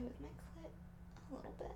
with my clit a little bit.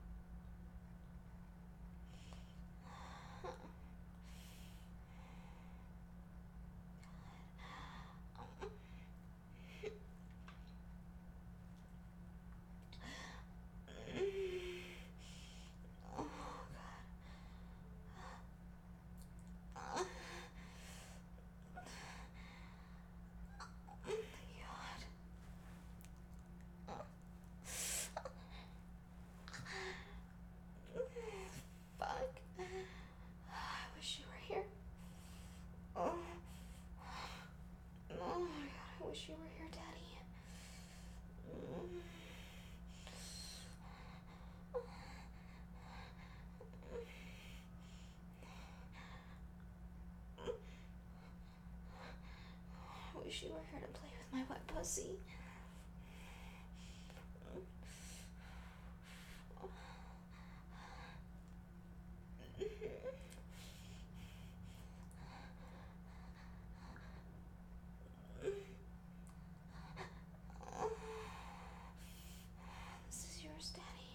Fuck. I wish you were here. Oh. Oh my god, I wish you were here, Daddy. I wish you were here to play with my wet pussy. This is yours, Daddy.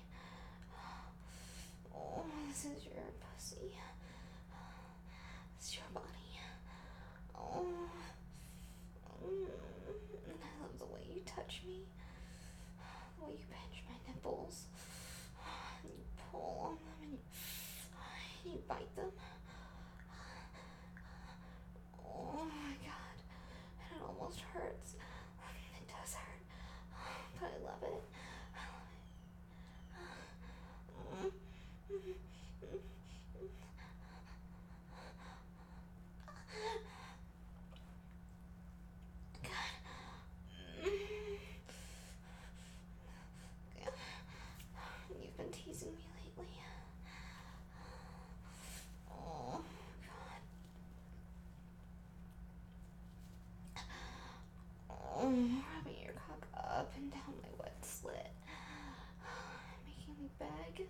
Oh, this is your pussy. This is your body. Oh. And I love the way you touch me. The way you pinch my nipples. And you pull on them and you bite them. Oh my god. And it almost hurts. It does hurt. But I love it. You've been teasing me lately. Oh, God. Oh, rubbing your cock up and down my wet slit. Making me beg.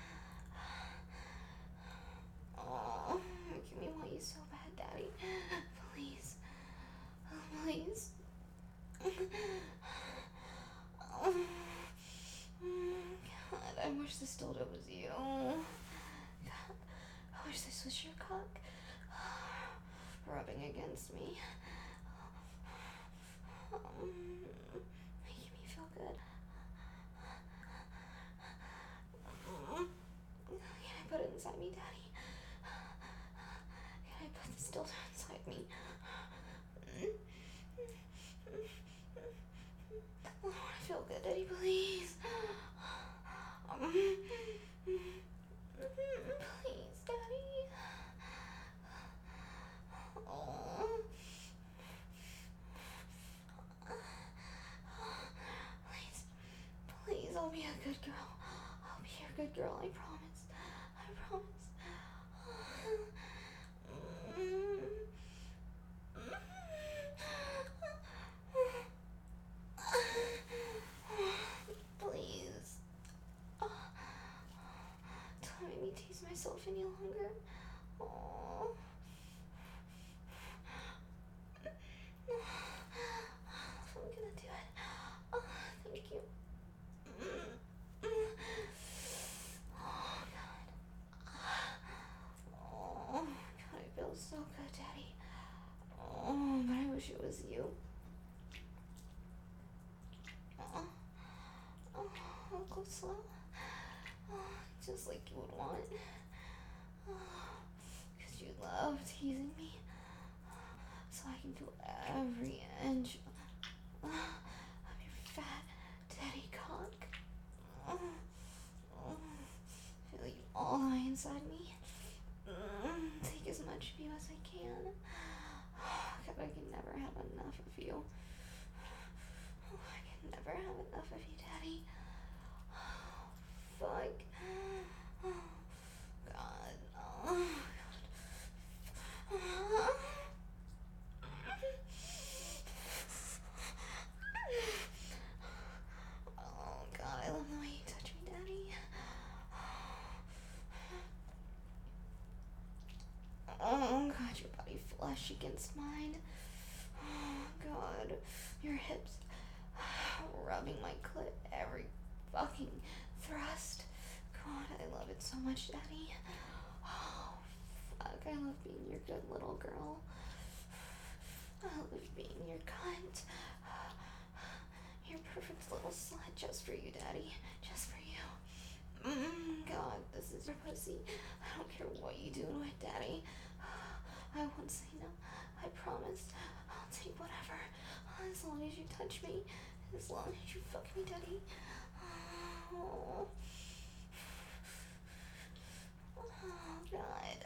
Oh, making me want you so bad, Daddy. Please. Please. Oh, God, I wish this dildo was you. God, I wish this was your cock. Rubbing against me. Making me feel good. Can I put it inside me, Daddy? Can I put this dildo inside me? I want to feel good, Daddy, please. Please, Daddy. Oh. Please, please, I'll be a good girl. I'll be your good girl, I promise. I promise. Please. Don't make me tease myself any longer. Oh. I'm gonna do it. Oh, thank you. Oh, God. Oh, God, it feels so good, Daddy. Oh, but I wish it was you. Oh, go slow. Oh, just like you would want. Because you love teasing me. So I can feel every inch of your fat daddy cock. Feel you all the way inside me. Take as much of you as I can. God, I can never have enough of you. I can never have enough of you, Daddy. Fuck. Oh, God. Oh, God. Oh, God, I love the way you touch me, Daddy. Oh, God, your body flesh against mine. Oh, God, your hips rubbing my clit every fucking thrust. God, I love it so much, Daddy. Oh, fuck, I love being your good little girl. I love being your cunt. Your perfect little slut just for you, Daddy. Just for you. God, this is your pussy. I don't care what you do to it, Daddy. I won't say no. I promise. I'll take whatever. As long as you touch me. As long as you fuck me, Daddy. Oh, oh God.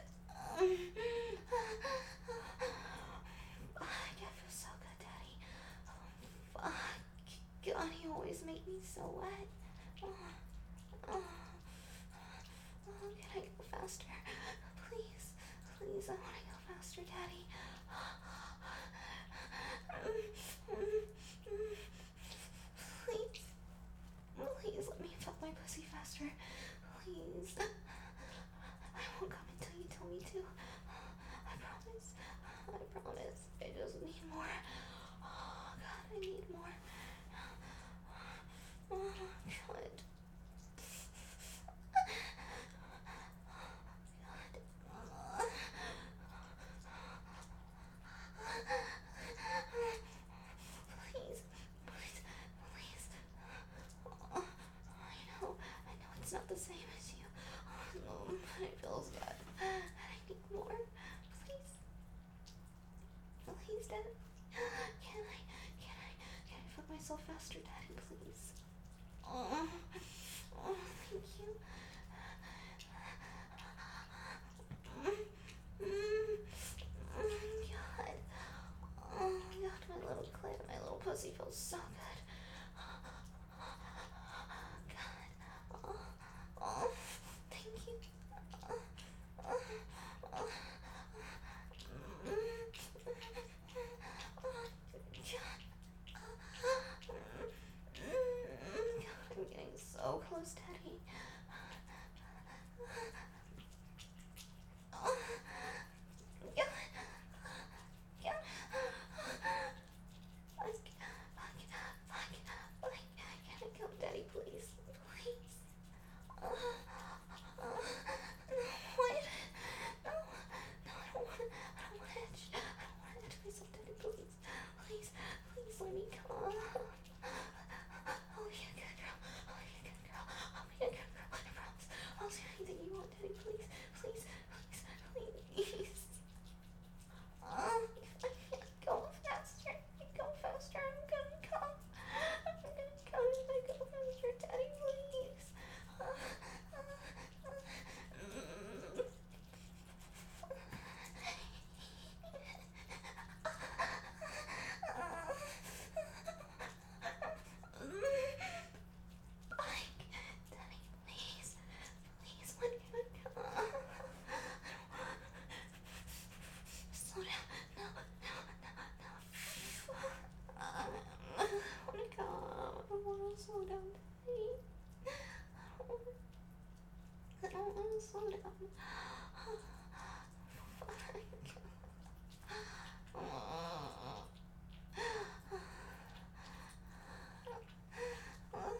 I feel so good, Daddy. Fuck. God, you always make me so wet. Oh, oh, oh, can I go faster? Please, please, I want to go faster, Daddy. Please, please let me fuck my pussy faster. Please. I won't come until you tell me to. I promise. I promise. I just need more. Oh, God, I need more. Oh, God. Please, please, please. Oh, I know it's not the same as you. Oh, but it feels good. I need more. Please, please, Dad. Can I fuck myself faster, Daddy, please? Oh, oh, thank you. God. Oh, God, my little clit, my little pussy feels so good. God. Oh, oh, thank you. Oh, oh, oh. I'm getting so close, Daddy. Oh, God. God. Can I come, Daddy, please? Please. No, what? No, I don't want to. I don't want to edge. I don't want to edge myself, Daddy, please. Please, please let me come. I'll be a good girl. I'll be a good girl. I'll be a good girl. I promise. I'll do anything you want, Daddy, please. Please, please, please. If I can't go faster, go faster. I'm gonna come. I'm gonna come if I go faster, Daddy, please. Daddy, please. Please, when can I come? Slow down. No, no, no, no. I wanna come. I wanna slow down, Daddy. I don't wanna slow down. Oh,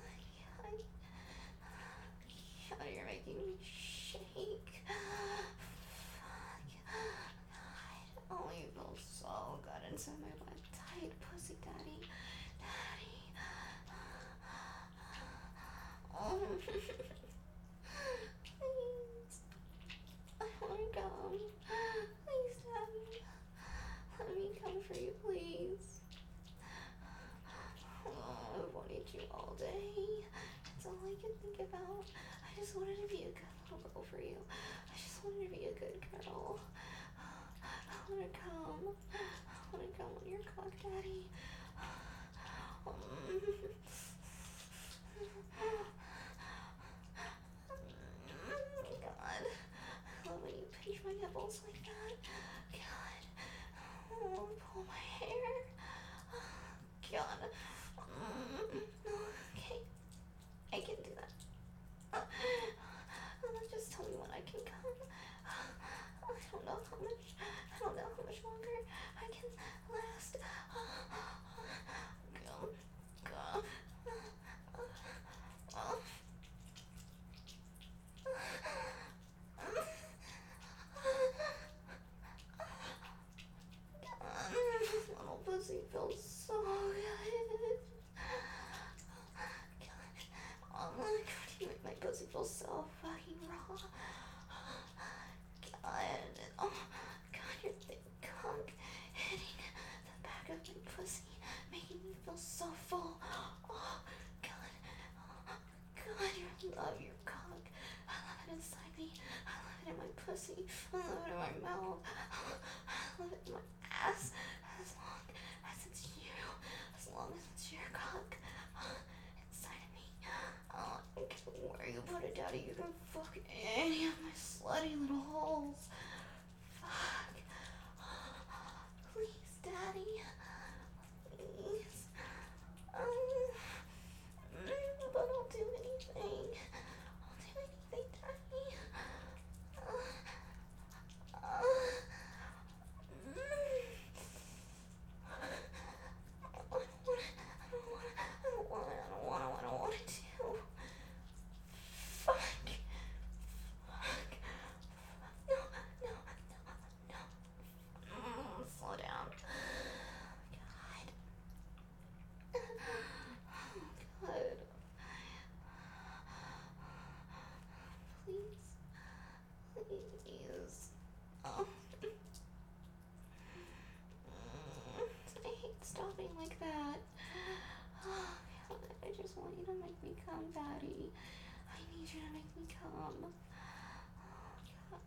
God, you're making me shake. Oh, you feel so good inside my wet, tight pussy, Daddy. Daddy. Oh. Please. I wanna come. Please, Daddy. Let me come for you, please. Oh, I've wanted you all day. That's all I can think about. I just wanted to be a good little girl for you. I just wanted to be a good girl. I wanna come. I wanna come on your cock, Daddy. God. I love when you pinch my nipples like that. God. Oh, pull my hair. God. Okay. I can do that. Just tell me when I can come. I don't know how much longer I can last. Go. so full. Oh, God. Oh, God, I love your cock. I love it inside me. I love it in my pussy. I love it in my mouth. I love it in my ass. As long as it's you. As long as it's your cock inside of me. Oh, I don't care where you put it, Daddy. You can fuck any of my slutty little holes. Fuck. Please, Daddy. Please. But I'll do anything. I'll do anything, Daddy. Uh, I don't want to. Fuck. Fuck. No, no, no, no. Slow down. God. Oh, God. Please. Please. Oh. I hate stopping like that. Oh, God. I just want you to make me come, Daddy. I need you to make me come. Oh, God.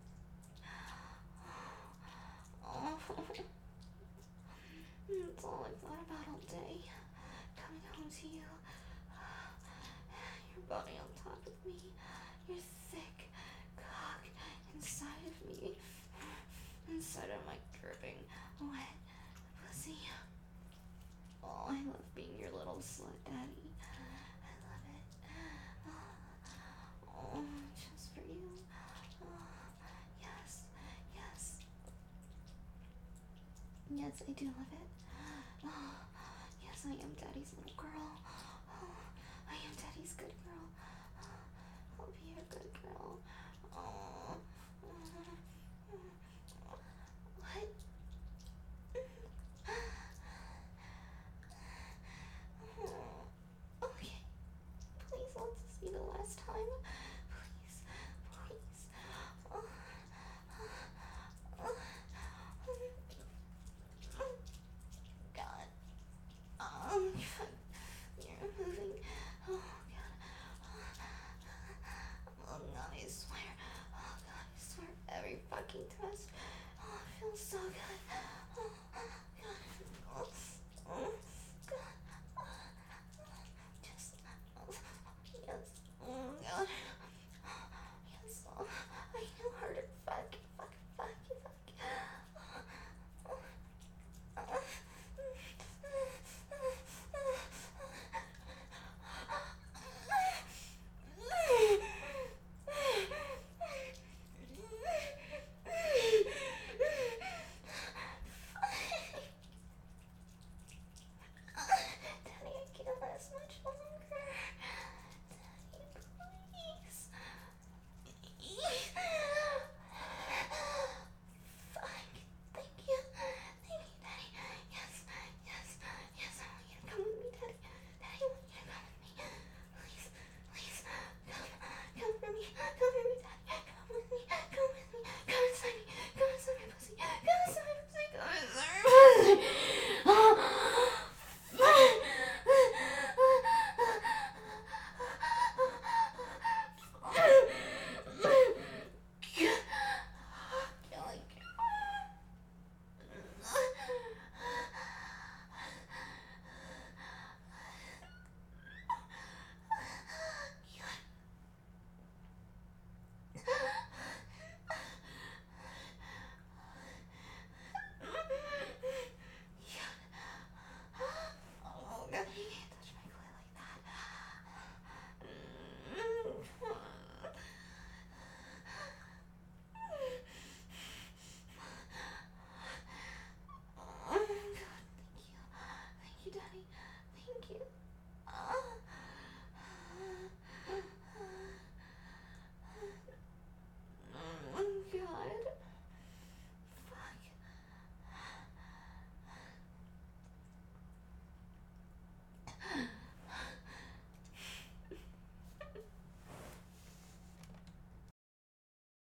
Oh. That's all I thought about all day. Coming home to you. Your body on top of me. Your thick cock inside of me. Inside of my dripping, wet pussy. Oh, I love being your little slut, Daddy. I love it. Oh, just for you. Oh, yes, yes. Yes, I do love it. Oh, yes, I am Daddy's little girl. Oh, I am Daddy's good girl. Oh, I'll be your good girl.